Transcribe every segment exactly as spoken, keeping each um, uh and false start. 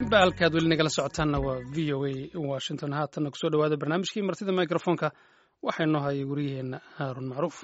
idilba halkaad weli nagala socotaanna waa v o a washington haatanna kusoo dhawaada barnaamijkii martida microfonka waxaa inoo hayay wariyaheenna haarun macruuf.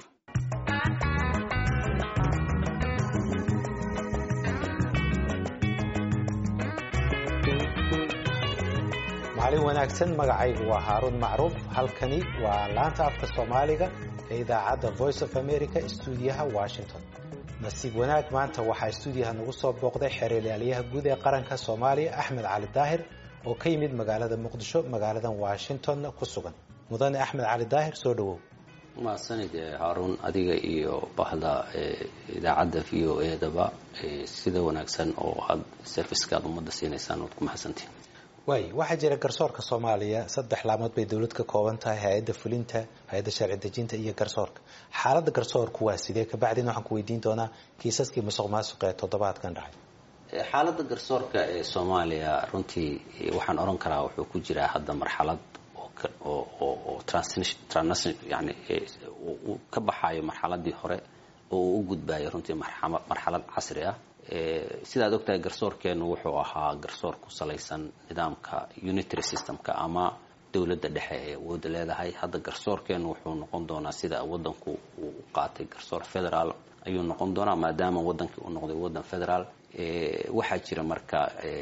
maalin wanaagsan, magacaygu waa haaruun macruuf. halkani waa laanta afka soomaaliga ee idaacadda voice of america stuudiyaha washington. nasiib wanaag, maanta waxaa stuudiyaha nagu soo booqday xeeralyaalaha guud ee qaranka soomaaliya axmed cali daahir oo ka yimid magaalada muqdisho, magaaladan washington ku sugan. mudane axmed cali daahir, soo dhawow. mahadsanid haaruun, adiga iyo bahda idaacadda v o edaba sida wanaagsan oo aad servicekaad ummadda siinaysaan ood ku mahadsantiin. waay waxaa jira garsoorka soomaaliya saddex laamood bay dawlad ka kooban tahay: hay-adda fulinta, hay-adda sharci dejinta iyo garsoorka. xaaladda garsoorku waa sidee? kabacdina waxaan ku weydiin doonaa kiisaskii musuq maasuq ee toddobaadkan dhacay. xaaladda garsoorka ee soomaaliya runtii waxaan oran karaa wuxuu ku jiraa hadda marxalad oo oo transition yani uu ka baxayo marxaladii hore oo uu u gudbayo runtii marxalad casri ah. sidaad ogtahay garsoorkeenu wuxuu ahaa garsoor ku salaysan nidaamka unitary systemka ama dowladda dhexe ee awoodda leedahay. hadda garsoorkeenu wuxuu noqon doonaa sida wadanku uu u qaatay garsoor federaal ayuu noqon doonaa, maadaama wadankii uu noqday wadan federaal. waxaa jira marka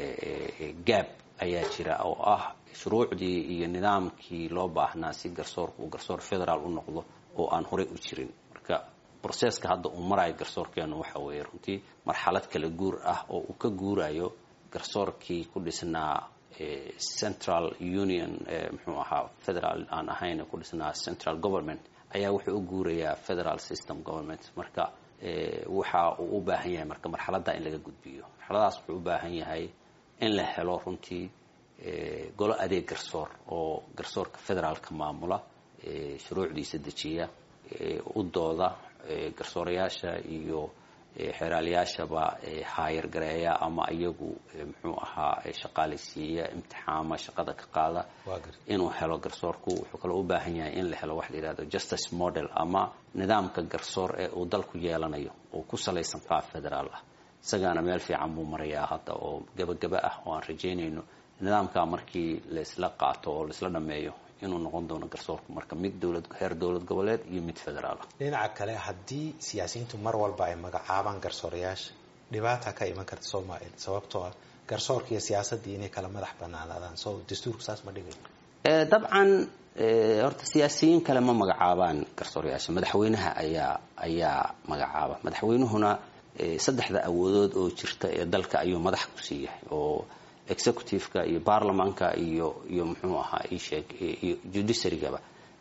gaab ayaa jira oo ah shuruucdii iyo nidaamkii loo baahnaa si garsoorku uu garsoor federaal u noqdo oo aan horey u jirin. marka broseska hadda uu marayo garsoorkeenu waxa weeye runtii marxalad kala guur ah oo uu ka guurayo garsoorkii ku dhisnaa central union muxuu ahaa federal aan ahayn ku dhisnaa central government ayaa wuxuu u guurayaa federal system government. marka waxa uu u baahan yahay marka marxaladda in laga gudbiyo. marxaladaas wuxuu u baahan yahay in la helo runtii golo adeeg garsoor oo garsoorka federaalka maamula, shuruucdiisa dejiya, u dooda garsoorayaasha iyo xeeraalyaashaba haayar gareeya ama iyagu muxuu ahaa shaqaalaysiiya, imtixaama, shaqada ka qaada. inuu helo garsoorku wuxuu kaloo u baahan yahay in la helo wax la yidhahdo justice model ama nidaamka garsoor ee uu dalku yeelanayo oo ku salaysan qaab federaal ah. isagaana meel fiican buu marayaa hadda oo gabagaba ah oo aan rajaynayno nidaamka markii laisla qaato oo laisla dhameeyo inuu noqon doono garsoorku marka mid dowlad heer dowlad goboleed iyo mid federaal ah. dhinaca kale, haddii siyaasiyiintu mar walba ay magacaabaan garsoorayaasha, dhibaata ka iman karta Soomaaliya sababtoo ah garsoorka iyo siyaasadii inay kala madax banaanaadaan. soo dastuurku saas ma dhigayo? ee dabcan horta siyaasiyiin kale ma magacaabaan garsoorayaasha, madaxweynaha ayaa ayaa magacaaba. madaxweynuhuna saddexda awoodood oo jirta ee dalka ayuu madax ku siiyay, oo executive-ka iyo baarlamaanka iyo iyo muxuu ahaa ii sheeg iyo judiciary-gaba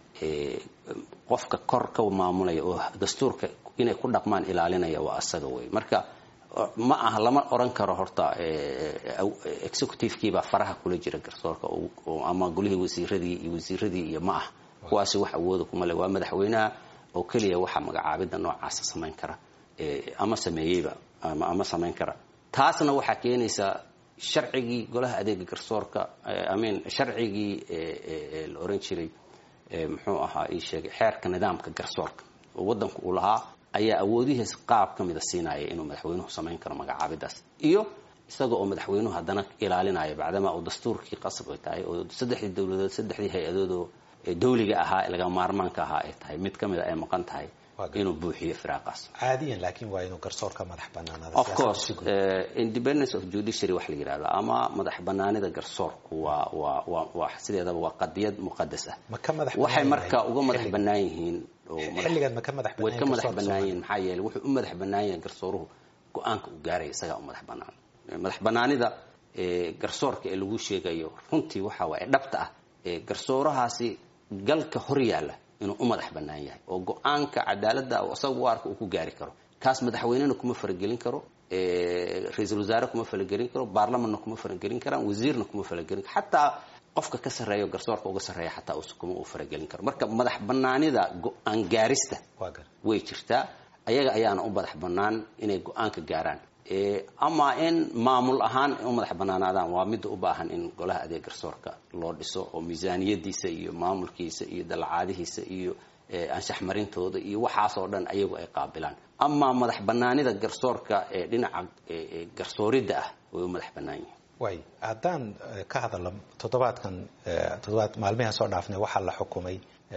qofka kor ka maamulaya oo dastuurka inay ku dhaqmaan ilaalinaya waa asaga wey. marka ma aha lama oran karo horta executive-kiibaa faraha kula jira garsoorka ama golihii wasiiradii iyo wasiiradii iyo ma ah kuwaasi wax awooda kuma le. waa madaxweynaha oo keliya waxa magacaabidda noocaasa samayn kara ama sameeyeyba ama samayn kara. taasna waxaa keenaysaa sharcigii golaha adeega garsoorka amin sharcigii la oran jiray muxuu ahaa ii sheegay xeerka nidaamka garsoorka oo wadanku uu lahaa ayaa awoodihiisa qaab ka mida siinaya inuu madaxweynuhu samayn karo magacaabidaas, iyo isaga oo madaxweynuhu haddana ilaalinaya bacdama uu dastuurkii qasab ay tahay oo saddexdii dowladood saddexdii hay-adood oo dawliga ahaa laga maarmaanka ahaa ay tahay mid ka mida ay maqan tahay inuu buuxiyo firaaqaas caadiyan. laakiin waa inuu garsoorka madax banaanaado. of course independence of judiciary wax la yiraahdo ama madax banaanida garsoorku waa waa waa waa sideedaba waa qadiyad muqadas ah. waxay marka uga madax banaan yihiin oo xilligan ma ka madax banaan ka madax banaan yihiin maxaa yeelay wuxuu u madax banaan yahay garsooruhu go'aanka uu gaaray isaga u madax banaan. madax banaanida garsoorka ee lagu sheegayo runtii waxa waa dhabta ah garsoorahaasi galka hor yaala inuu u madax banaan yahay oo go'aanka cadaaladda oo asagu waarka uu ku gaari karo. kaas madaxweynena kuma faragelin karo, ra'iisul wasaare kuma faragelin karo, baarlamanna kuma faragelin karaan, wasiirna kuma faragelin karo, xataa qofka ka sarreeyo garsoorka uga sarreeya xataa uu kuma uu faragelin karo. marka madax banaanida go'aan gaarista way jirtaa, ayaga ayaana u madax banaan inay go'aanka gaaraan. ama in maamul ahaan u madax banaanaadaan waa mid u baahan in golaha adeeg garsoorka loo dhiso oo miisaaniyadiisa iyo maamulkiisa iyo dalacaadihiisa iyo anshax marintooda iyo waxaas oo dhan ayagu ay qaabilaan. ama madax banaanida garsoorka ee dhinaca garsooridda ah way u madax banaan yihiin. way haddaan ka hadalno toddobaadkan toddobaad maalmahan soo dhaafnay waxaa la xukumay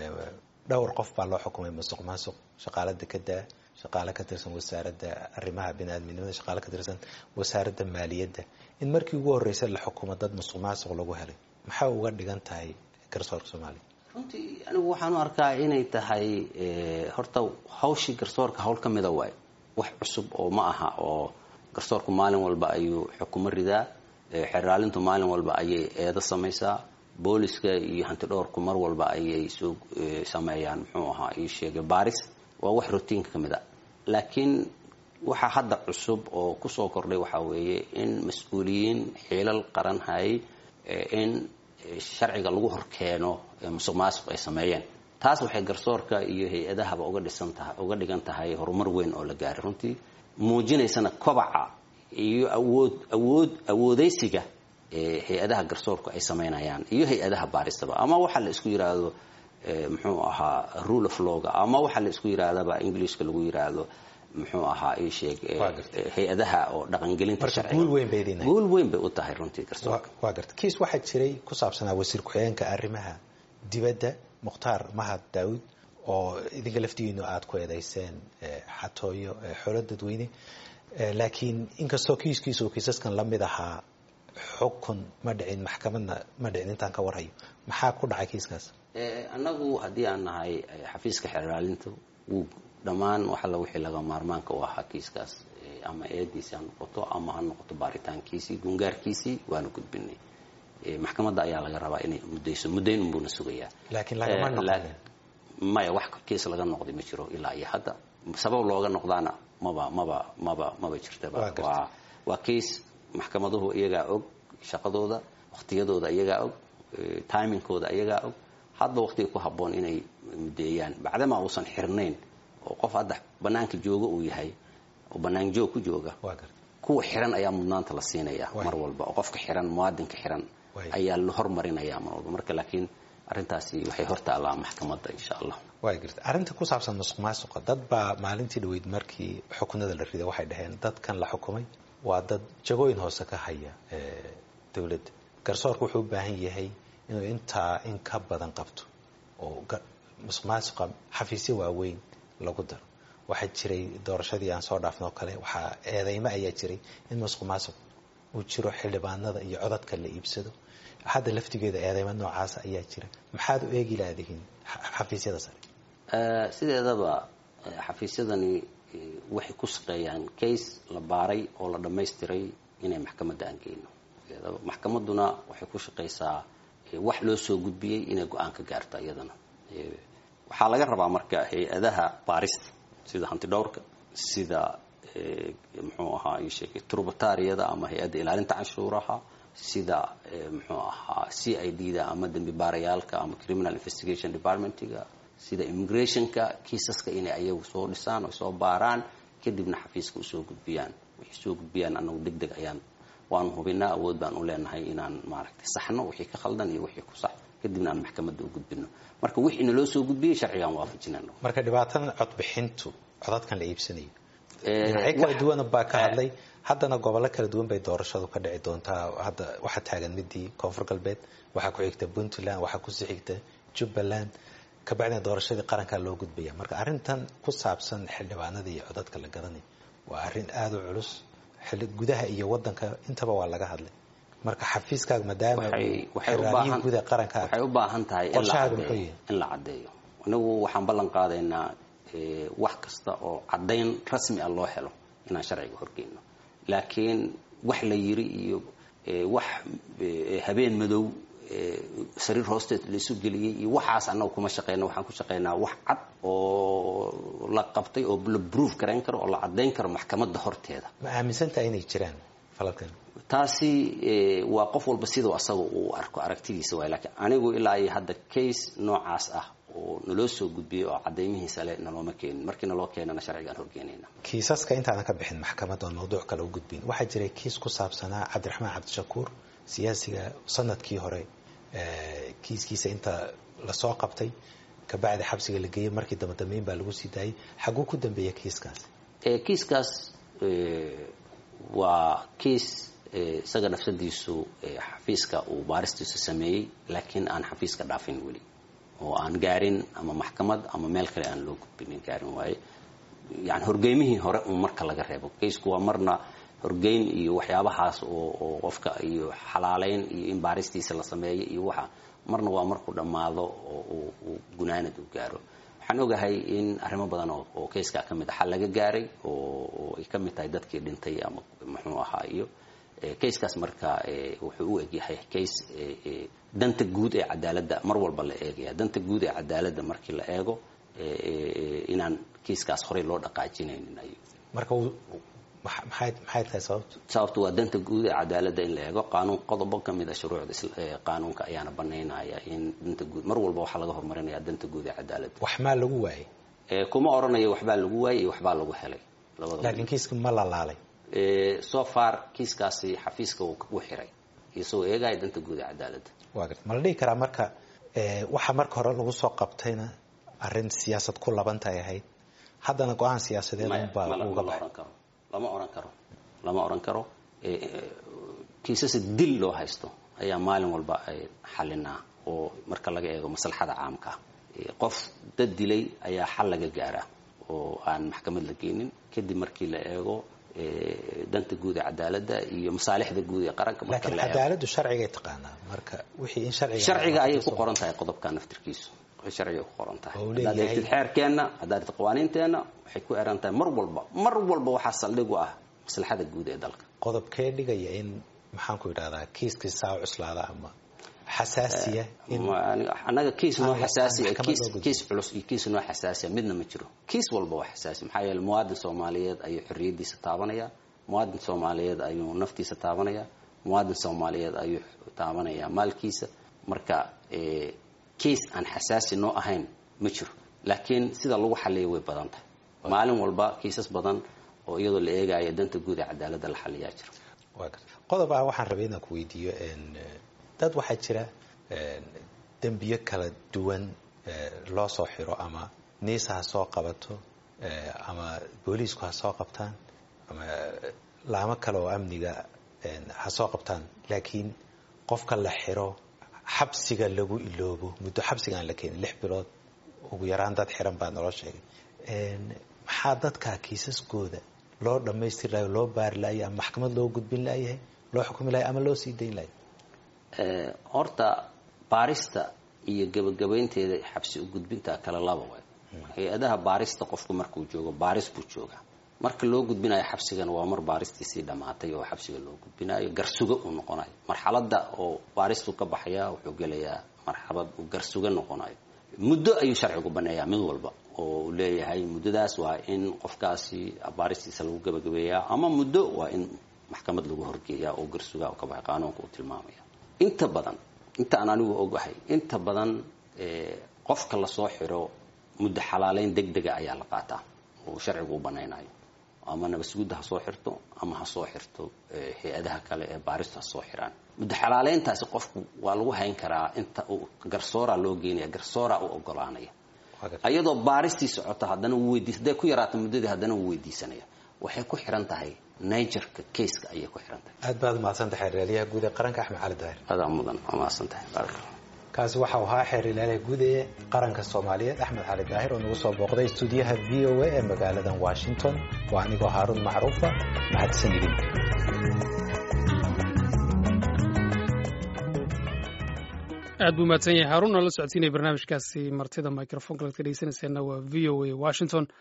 dhowr qof baa loo xukumay musuq maasuq shaqaale dekedda shaqaale ka tirsan wasaaradda arrimaha bini'aadminimada shaqaale ka tirsan wasaaradda maaliyadda in markii ugu horreysay la xukumo dad musuq maasuq lagu helay maxaa uga dhigan tahay garsoorka Soomaaliya runtii anigu waxaan u arkaa inay tahay horta hawshii garsoorka hawl ka mida waay wax cusub oo ma aha oo garsoorku maalin walba ayuu xukumo ridaa xeraalintu maalin walba ayay eedo samaysaa booliska iyo hanti dhowrku mar walba ayay soo sameeyaan muxuu ahaa ii sheegay baaris waa wax routiinka ka mid ah laakiin waxa hadda cusub oo ku soo kordhay waxa weeye in mas'uuliyiin xilal qaran hay in sharciga lagu horkeeno musuqmaasuq ay sameeyeen taas waxay garsoorka iyo hay-adahaba uga dhisan tahay uga dhigan tahay horumar weyn oo la gaaray runtii muujinaysana kobaca iyo awood awood awoodaysiga ee hay-adaha garsoorku ay sameynayaan iyo hay-adaha baaristaba ama waxa la isku yiraahdo muxuu ahaa rule of law ama waxa la isku yiraahdaba Englishka lagu yiraahdo muxuu ahaa ay sheeg hay-adaha oo dhaqangelinta sharciga guul weyn bay leedahay guul weyn bay u tahay runtii garsoorka waa garta kiis waxa jiray ku saabsanaa wasiir ku-xigeenka arrimaha dibadda Mukhtaar Mahad Daawud oo idinka laftigiinu aad ku eedayseen xatooyo xoolo dadweyne laakiin inkastoo kiiskiisu kiisaskan la mid ahaa xukun ma dhicin maxkamadna ma dhicin intaan ka warhayo maxaa ku dhacay kiiskaas annagu haddii aan nahay xafiiska xeraalinta wuu dhammaan waxa la wixii laga maarmaanka u ahaa kiiskaas ama eediisi ha noqoto ama ha noqoto baaritaankiisii gungaarkiisii waanu gudbinay maxkamadda ayaa laga rabaa inay muddayso muddayn unbuuna sugayaa laakiin lagama noqon maya wax kiis laga noqday ma jiro ilaa iyo hadda sabab looga noqdaana maba maba maba maba jirtaba waa waa kiis maxkamaduhu iyagaa og shaqadooda waqtiyadooda iyagaa og timingkooda iyagaa og hadda waqtiga ku habboon inay muddeeyaan bacdama uusan xirnayn oo qof hadda banaanka jooga uu yahay oo banaan joog ku jooga kuwa xiran ayaa mudnaanta la siinaya mar walba oo qofka xiran muwaadinka xiran ayaa la hormarinaya mar walba marka laakiin arrintaasi waxay hortaalaa maxkamadda insha Allah way jirta arrinta ku saabsan musuqmaasuqa dad baa maalintii dhaweyd markii xukunada la riday waxay dhaheen dadkan la xukumay waa dad jagooyin hoose ka haya ee dawladda garsoorku wuxuu u baahan yahay inuu intaa in ka badan qabto oo musuqmaasuqa xafiisyo waaweyn lagu daro waxaa jiray doorashadii aan soo dhaafnay oo kale waxaa eedeymo ayaa jiray in musuqmaasuq uu jiro xildhibaanada iyo codadka la iibsado hadda laftigeeda eedeymo noocaas ayaa jira maxaad u eegi laadihiin xafiisyada sare sideedaba xafiisyadani waxay ku shaqeeyaan case la baaray oo la dhammaystiray inay maxkamadda aan geyno maxkamadduna waxay ku shaqeysaa wax loo soo gudbiyey inay go-aan ka gaarto iyadana waxaa laga rabaa marka hay-adaha baarista sida hanti dhowrka sida muxuu ahaa ii sheegay tributaariyada ama hay-adda ilaalinta canshuuraha sida muxuu ahaa C I D da ama dambi baarayaalka ama criminal investigation departmentiga sida immigrationka kiisaska inay ayagu soo dhisaan oo soo baaraan kadibna xafiiska usoo gudbiyaan waxay soo gudbiyaan anagu degdeg ayaan waan hubinaa awood baan u leenahay inaan maaragtay saxno wixii ka khaldan iyo wixii ku sax kadibna aan maxkamadda u gudbino marka wixii naloo soo gudbiyey sharcigan waafajinayno marka dhibaatadan codbixintu codadkan la iibsanayo dhinacyo kala duwan baa ka hadlay haddana gobollo kala duwan bay doorashadu ka dhici doontaa hadda waxaa taagan midii koonfur galbeed waxaa ku xigta puntland waxaa ku sii xigta jubbaland kabacdina doorashadii qarankaa loo gudbaya marka arrintan ku saabsan xildhibaanada iyo codadka la garanay waa arrin aada u culus gudaha iyo wadanka intaba waa laga hadlay marka xafiiskaaga maadaama xeraaliyada gudaha qaranka waxay u baahan tahay in la caddeeyo anagu waxaan ballan qaadaynaa wax kasta oo caddayn rasmi ah loo helo inaan sharciga horgeyno laakiin wax la yiri iyo wax habeen madow sariir hoosteed la isu geliyay iyo waxaas annagu kuma shaqeyno waxaan ku shaqeynaa wax cad oo la qabtay oo la proof gareyn karo oo la caddeyn karo maxkamadda horteeda ma aaminsantahay inay jiraan falalkan taasi waa qof walba sidoo asaga uu arko aragtidiisa waay laakiin anigu ilaa iyo hadda case noocaas ah oo naloo soo gudbiyey oo caddeymihiisa le nalooma keenin markii naloo keenana sharcigaan horgeynayna kiisaska intaadan ka bixin maxkamadda oo mawduuc kale u gudbin waxaa jiray kiis ku saabsanaa cabdiraxmaan cabdishakuur siyaasiga sanadkii hore kiiskiisa inta lasoo qabtay kabacdi xabsiga la geeyey markii dambe dambeyn baa lagu sii daayay xaguu ku dambeeya kiiskaas kiiskaas waa kiis isaga nafsadiisu xafiiska uu baaristiisu sameeyey laakiin aan xafiiska dhaafin weli oo aan gaarin ama maxkamad ama meel kale aan loo gudbinin gaarin waaye yani horgeymihii hore un marka laga reebo kaysku waa marna horgeyn iyo waxyaabahaas oo qofka iyo xalaaleyn iyo in baaristiisa la sameeyo iyo waxa marna waa markuu dhammaado oo uu gunaanad u gaaro waxaan ogahay in arrimo badan oo kayska ka mid ah xal laga gaaray oo ay ka mid tahay dadkii dhintay ama muxuu ahaa iyo kayskaas marka wuxuu u egyahay kays danta guud ee cadaaladda mar walba la eegaya danta guud ee cadaaladda markii la eego inaan kayskaas horey loo dhaqaajinaynin ay marka maxay maxay tahay sababtu sababtu waa danta guud ee cadaaladda in la eego qaanuun qodobo ka mid ah shuruucda qaanuunka ayaana banaynaya in danta guud mar walba waxa laga hormarinayaa danta guud ee cadaaladda wax ma lagu waayay ee kuma oranayo waxbaa lagu waayay iyo waxbaa lagu helay labada laakiin kiiska ma la laalay ee so far kiiskaasi xafiiska uu xiray isoo eegay danta guud ee cadaaladda waa gartay ma la dhigi karaa marka ee waxa marka hore lagu soo qabtayna arrin siyaasad ku labantay ahayd haddana go'aan siyaasadeed baa uga baxay lama oran karo lama oran karo kiisas dil loo haysto ayaa maalin walba ay xalinaa oo marka laga eego maslaxada caamka qof dad dilay ayaa xal laga gaaraa oo aan maxkamad la geenin kadib markii la eego danta guud ee cadaaladda iyo masaalixda guud ee qaranka marka la eego cadaaladdu sharciga ay taqaanaa marka wixii in sharciga sharciga ay ku qoran tahay qodobka naftirkiisu sharciga ku qoran tahay hadaad xeerkeena hadaad qawaaniinteena waxay ku eran tahay mar walba mar walba waxa saldhig u ah maslaxada guud ee dalka qodobkee dhigaya in maxaan ku yiraahdaa kiiska saa cuslaada ama xasaasiya in anaga kiis noo xasaasiya kiis kiis culus iyo kiis noo xasaasiya midna ma jiro kiis walba waa xasaasi maxaa yeelay muwaadin Soomaaliyeed ayuu xorriyadiisa taabanaya muwaadin Soomaaliyeed ayuu naftiisa taabanaya muwaadin Soomaaliyeed ayuu taabanaya maalkiisa marka ee kiis aan xasaasi noo ahayn ma jiro laakiin sida lagu xalliyo way badan tahay maalin walba kiisas badan oo iyadoo la eegayo danta guud ee cadaaladda la xalliyaa jiro waa gartay qodob ah waxaan rabay inaan ku weydiiyo in dad waxaa jira dambiyo kala duwan loo soo xiro ama niisa ha soo qabato ama booliisku ha soo qabtaan ama laamo kale oo amniga ha soo qabtaan laakiin qofka la xiro xabsiga lagu iloobo muddo xabsiga aan la keenin lix bilood ugu yaraan dad xiran baa naloo sheegay maxaa dadka kiisaskooda loo dhammaystir lahayo loo baari lahayo ama maxkamad loo gudbin lahayahay loo xukumi lahayo ama loo sii dayn lahayo horta baarista iyo gabagabaynteeda xabsi u gudbinta kala laba way hay-adaha baarista qofku markuu joogo baaris buu joogaa marka loo gudbinayo xabsigan waa mar baaristiisii dhamaatay oo xabsiga loo gudbinayo garsuga uu noqonayo marxaladda oo baaristu ka baxaya wuxuu gelayaa marxalad uu garsuga noqonayo muddo ayuu sharcigu baneeyaa mid walba oo uu leeyahay muddadaas waa in qofkaasi baaristiisa lagu gabagabeeyaa ama muddo waa in maxkamad lagu horgeeyaa oo garsuga ka baxay qaanuunka uu tilmaamaya inta badan inta aan anigu ogahay inta badan qofka la soo xiro muddo xalaaleyn degdega ayaa la qaataa oo sharcigu u banaynayo ama nabasgudda ha soo xirto ama ha soo xirto hay-adaha kale ee baarista ha soo xiraan muddo xalaaleyntaasi qofku waa lagu hayn karaa inta uu garsoora loo geenaya garsoora u ogolaanaya ayadoo baaristii socota haddana uu weydiis haday ku yaraato muddadii haddana uu weydiisanaya waxay ku xiran tahay nigerka kayska ayay ku xiran tahay aad baad mahadsan tahay xeeryaalaha guud ee qaranka Axmed Cali Daahir aad mudan mahadsan tahay baraka kaasi waxa uu ahaa xeeryaalaha guud ee qaranka Soomaaliyeed Axmed Cali Daahir oo nagu soo booqday stuudiyaha V O A ee magaalada Washington waa anigoo Haarun Macruufa mahadsanidin aad buu mahadsan yahay Haarun oo la socodsiinay barnaamijkaasi martida microphone-ka la dhageysanaysa waa V O A Washington